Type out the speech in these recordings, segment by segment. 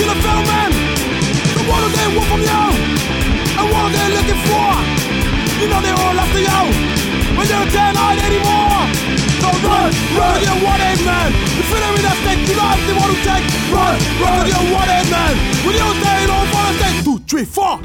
in the film, man. So what do they want from you? And what are they looking for? You know they're all after you, but you can't hide anymore. So run, run, you're one-head man. You feel it with that stick, you know they want to take. Run, run, you're one-head man. When you stay on for the stick, 2, 3, 4.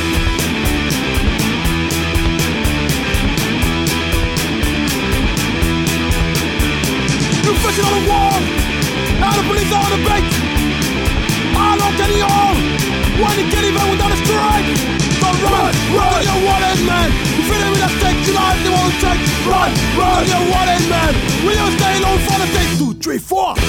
You're fishing on the wall. Now the police are on the bait. How long can you hold? Why you can't even without a strike? So run, run, you're one-head man. You feel it with that stick, you know they want to take. Run, run, you're one-head man. When you stay on for the stick, 2, 3, 4.